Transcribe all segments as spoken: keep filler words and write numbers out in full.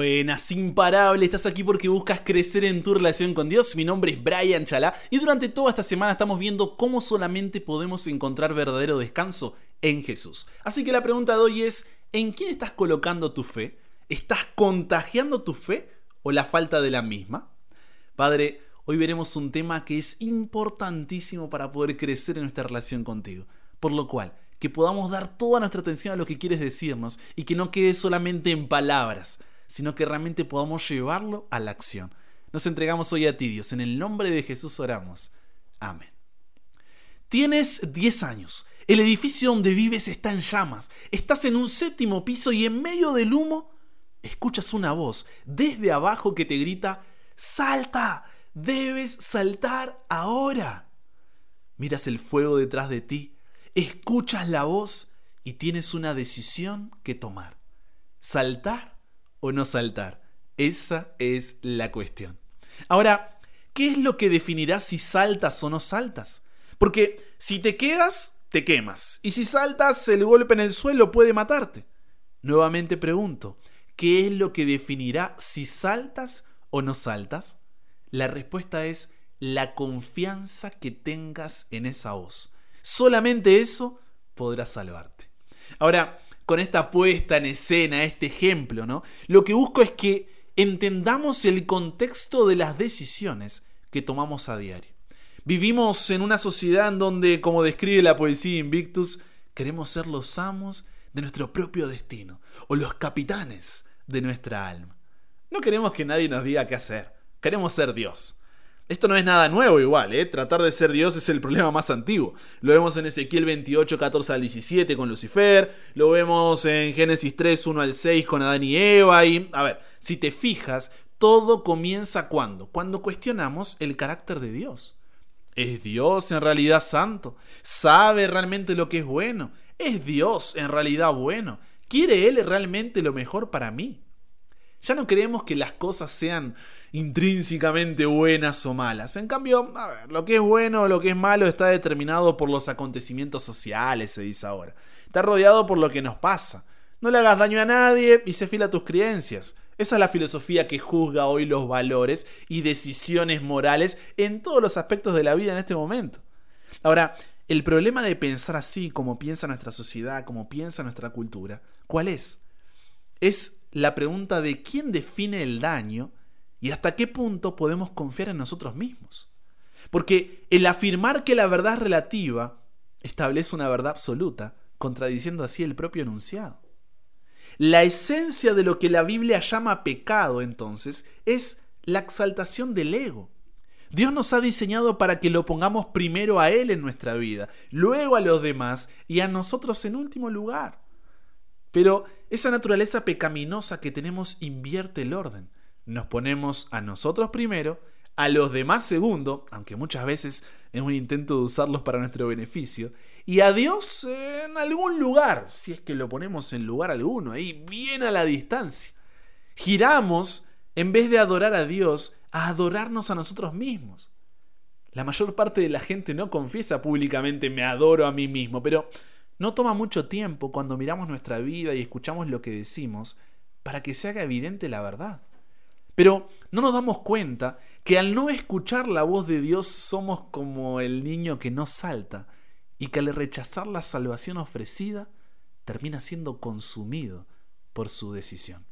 Buenas, imparable, estás aquí porque buscas crecer en tu relación con Dios. Mi nombre es Brian Chalá y durante toda esta semana estamos viendo cómo solamente podemos encontrar verdadero descanso en Jesús. Así que la pregunta de hoy es, ¿en quién estás colocando tu fe? ¿Estás contagiando tu fe o la falta de la misma? Padre, hoy veremos un tema que es importantísimo para poder crecer en nuestra relación contigo, por lo cual que podamos dar toda nuestra atención a lo que quieres decirnos y que no quede solamente en palabras, sino que realmente podamos llevarlo a la acción. Nos entregamos hoy a ti, Dios. En el nombre de Jesús oramos. Amén. Tienes diez años. El edificio donde vives está en llamas. Estás en un séptimo piso y en medio del humo escuchas una voz desde abajo que te grita: ¡salta! ¡Debes saltar ahora! Miras el fuego detrás de ti, escuchas la voz y tienes una decisión que tomar. ¿Saltar o no saltar? Esa es la cuestión. Ahora, ¿qué es lo que definirá si saltas o no saltas? Porque si te quedas, te quemas. Y si saltas, el golpe en el suelo puede matarte. Nuevamente pregunto, ¿qué es lo que definirá si saltas o no saltas? La respuesta es la confianza que tengas en esa voz. Solamente eso podrá salvarte. Ahora, con esta puesta en escena, este ejemplo, ¿no? Lo que busco es que entendamos el contexto de las decisiones que tomamos a diario. Vivimos en una sociedad en donde, como describe la poesía Invictus, queremos ser los amos de nuestro propio destino o los capitanes de nuestra alma. No queremos que nadie nos diga qué hacer. Queremos ser Dios. Esto no es nada nuevo igual, ¿eh? Tratar de ser Dios es el problema más antiguo. Lo vemos en Ezequiel veintiocho, catorce al diecisiete con Lucifer. Lo vemos en Génesis tres, uno al seis con Adán y Eva. Y, a ver, si te fijas, todo comienza ¿cuándo? Cuando cuestionamos el carácter de Dios. ¿Es Dios en realidad santo? ¿Sabe realmente lo que es bueno? ¿Es Dios en realidad bueno? ¿Quiere Él realmente lo mejor para mí? Ya no creemos que las cosas sean intrínsecamente buenas o malas. En cambio, a ver, lo que es bueno o lo que es malo está determinado por los acontecimientos sociales, se dice ahora. Está rodeado por lo que nos pasa. No le hagas daño a nadie y sé fiel a tus creencias. Esa es la filosofía que juzga hoy los valores y decisiones morales en todos los aspectos de la vida en este momento. Ahora, el problema de pensar así, como piensa nuestra sociedad, como piensa nuestra cultura, ¿cuál es? Es la pregunta de quién define el daño y hasta qué punto podemos confiar en nosotros mismos. Porque el afirmar que la verdad es relativa establece una verdad absoluta, contradiciendo así el propio enunciado. La esencia de lo que la Biblia llama pecado, entonces, es la exaltación del ego. Dios nos ha diseñado para que lo pongamos primero a Él en nuestra vida, luego a los demás y a nosotros en último lugar. Pero esa naturaleza pecaminosa que tenemos invierte el orden. Nos ponemos a nosotros primero, a los demás segundo, aunque muchas veces es un intento de usarlos para nuestro beneficio, y a Dios en algún lugar, si es que lo ponemos en lugar alguno, ahí bien a la distancia. Giramos, en vez de adorar a Dios, a adorarnos a nosotros mismos. La mayor parte de la gente no confiesa públicamente me adoro a mí mismo, pero no toma mucho tiempo cuando miramos nuestra vida y escuchamos lo que decimos para que se haga evidente la verdad. Pero no nos damos cuenta que al no escuchar la voz de Dios somos como el niño que no salta y que al rechazar la salvación ofrecida termina siendo consumido por su decisión.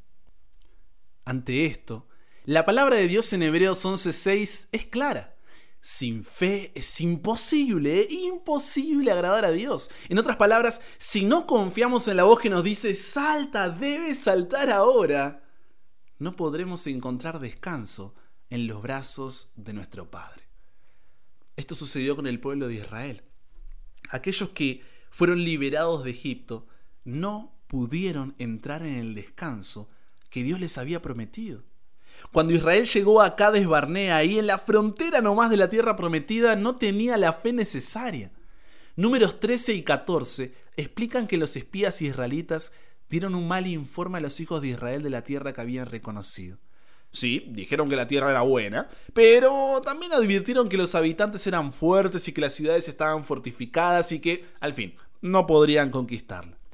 Ante esto, la palabra de Dios en Hebreos once seis es clara. Sin fe es imposible, es imposible agradar a Dios. En otras palabras, si no confiamos en la voz que nos dice salta, debes saltar ahora, no podremos encontrar descanso en los brazos de nuestro Padre. Esto sucedió con el pueblo de Israel. Aquellos que fueron liberados de Egipto no pudieron entrar en el descanso que Dios les había prometido. Cuando Israel llegó a Cades Barnea, ahí en la frontera nomás de la tierra prometida, no tenía la fe necesaria. Números trece y catorce explican que los espías israelitas dieron un mal informe a los hijos de Israel de la tierra que habían reconocido. Sí, dijeron que la tierra era buena, pero también advirtieron que los habitantes eran fuertes y que las ciudades estaban fortificadas y que, al fin, no podrían conquistarla.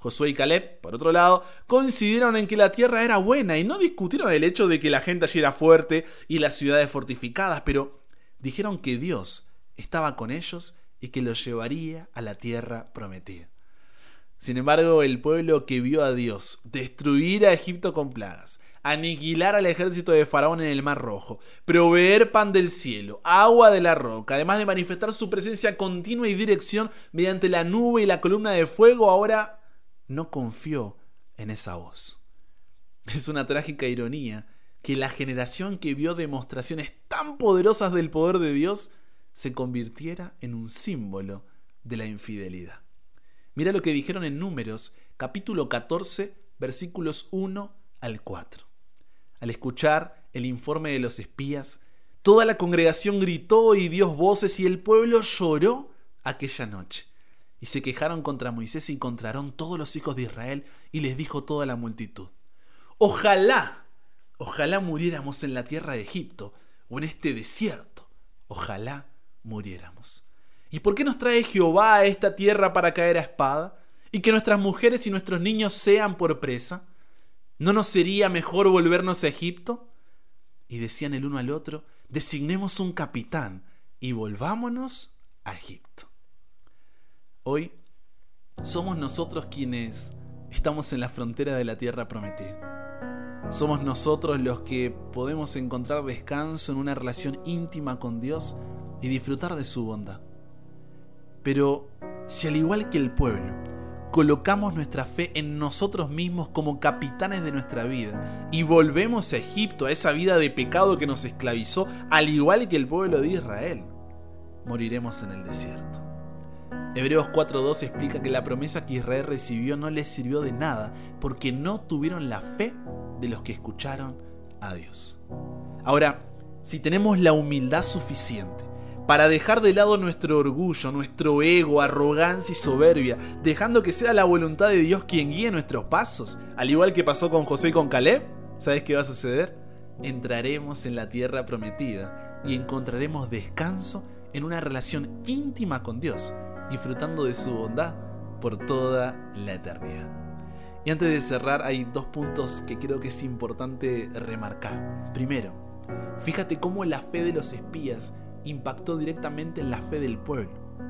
Josué y Caleb, por otro lado, coincidieron en que la tierra era buena y no discutieron el hecho de que la gente allí era fuerte y las ciudades fortificadas, pero dijeron que Dios estaba con ellos y que los llevaría a la tierra prometida. Sin embargo, el pueblo que vio a Dios destruir a Egipto con plagas, aniquilar al ejército de Faraón en el Mar Rojo, proveer pan del cielo, agua de la roca, además de manifestar su presencia continua y dirección mediante la nube y la columna de fuego, ahora no confió en esa voz. Es una trágica ironía que la generación que vio demostraciones tan poderosas del poder de Dios se convirtiera en un símbolo de la infidelidad. Mira lo que dijeron en Números, capítulo catorce, versículos uno al cuatro. Al escuchar el informe de los espías, toda la congregación gritó y dio voces y el pueblo lloró aquella noche. Y se quejaron contra Moisés y contra Aarón todos los hijos de Israel, y les dijo toda la multitud: Ojalá, ojalá muriéramos en la tierra de Egipto o en este desierto. Ojalá muriéramos. ¿Y por qué nos trae Jehová a esta tierra para caer a espada? ¿Y que nuestras mujeres y nuestros niños sean por presa? ¿No nos sería mejor volvernos a Egipto? Y decían el uno al otro: designemos un capitán y volvámonos a Egipto. Hoy somos nosotros quienes estamos en la frontera de la tierra prometida. Somos nosotros los que podemos encontrar descanso en una relación íntima con Dios y disfrutar de su bondad. Pero si al igual que el pueblo, colocamos nuestra fe en nosotros mismos como capitanes de nuestra vida y volvemos a Egipto, a esa vida de pecado que nos esclavizó, al igual que el pueblo de Israel, moriremos en el desierto. Hebreos cuatro dos explica que la promesa que Israel recibió no les sirvió de nada porque no tuvieron la fe de los que escucharon a Dios. Ahora, si tenemos la humildad suficiente para dejar de lado nuestro orgullo, nuestro ego, arrogancia y soberbia, dejando que sea la voluntad de Dios quien guíe nuestros pasos, al igual que pasó con José y con Caleb, ¿sabes qué va a suceder? Entraremos en la tierra prometida y encontraremos descanso en una relación íntima con Dios, disfrutando de su bondad por toda la eternidad. Y antes de cerrar, hay dos puntos que creo que es importante remarcar. Primero, fíjate cómo la fe de los espías impactó directamente en la fe del pueblo.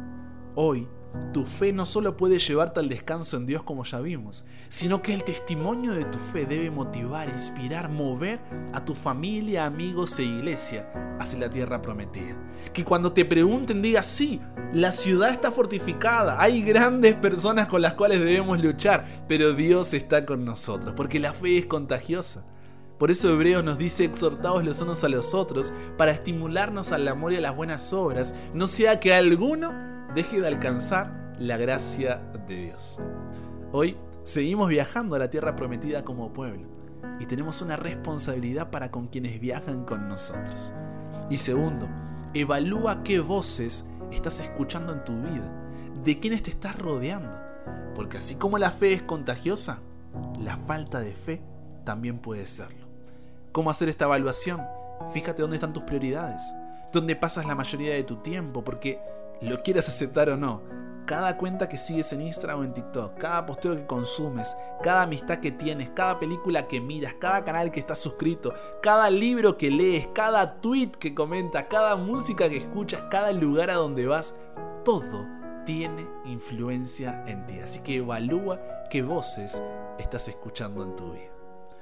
Hoy, tu fe no solo puede llevarte al descanso en Dios como ya vimos, sino que el testimonio de tu fe debe motivar, inspirar, mover a tu familia, amigos e iglesia hacia la tierra prometida. Que cuando te pregunten digas: sí, la ciudad está fortificada, hay grandes personas con las cuales debemos luchar, pero Dios está con nosotros, porque la fe es contagiosa. Por eso Hebreos nos dice: exhortaos los unos a los otros para estimularnos al amor y a las buenas obras, no sea que alguno deje de alcanzar la gracia de Dios. Hoy seguimos viajando a la tierra prometida como pueblo y tenemos una responsabilidad para con quienes viajan con nosotros. Y segundo, evalúa qué voces estás escuchando en tu vida, de quiénes te estás rodeando, porque así como la fe es contagiosa, la falta de fe también puede serlo. ¿Cómo hacer esta evaluación? Fíjate dónde están tus prioridades, dónde pasas la mayoría de tu tiempo, porque lo quieras aceptar o no, cada cuenta que sigues en Instagram o en TikTok, cada posteo que consumes, cada amistad que tienes, cada película que miras, cada canal que estás suscrito, cada libro que lees, cada tweet que comentas, cada música que escuchas, cada lugar a donde vas, todo tiene influencia en ti. Así que evalúa qué voces estás escuchando en tu vida.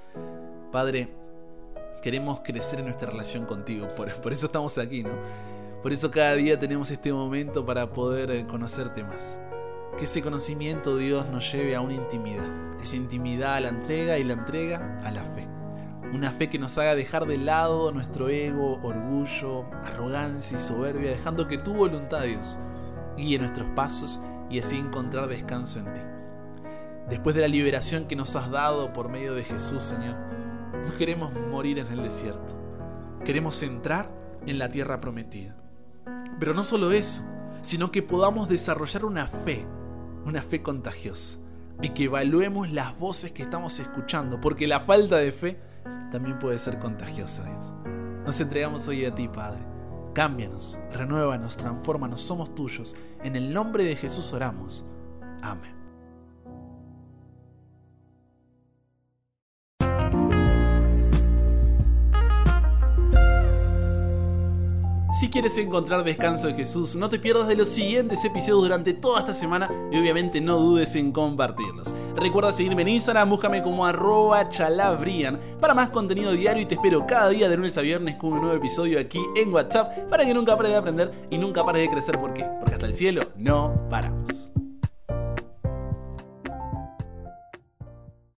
Padre, queremos crecer en nuestra relación contigo, por, por eso estamos aquí, ¿no? Por eso cada día tenemos este momento para poder conocerte más. Que ese conocimiento, Dios, nos lleve a una intimidad. Esa intimidad a la entrega y la entrega a la fe. Una fe que nos haga dejar de lado nuestro ego, orgullo, arrogancia y soberbia, dejando que tu voluntad, Dios, guíe nuestros pasos y así encontrar descanso en ti. Después de la liberación que nos has dado por medio de Jesús, Señor, no queremos morir en el desierto. Queremos entrar en la tierra prometida. Pero no solo eso, sino que podamos desarrollar una fe, una fe contagiosa, y que evaluemos las voces que estamos escuchando, porque la falta de fe también puede ser contagiosa, Dios. Nos entregamos hoy a ti, Padre. Cámbianos, renuévanos, transfórmanos, somos tuyos. En el nombre de Jesús oramos. Amén. Si quieres encontrar descanso en Jesús, no te pierdas de los siguientes episodios durante toda esta semana y obviamente no dudes en compartirlos. Recuerda seguirme en Instagram, búscame como arroba chalabrian para más contenido diario y te espero cada día de lunes a viernes con un nuevo episodio aquí en WhatsApp para que nunca pares de aprender y nunca pares de crecer. ¿Por qué? Porque hasta el cielo no paramos.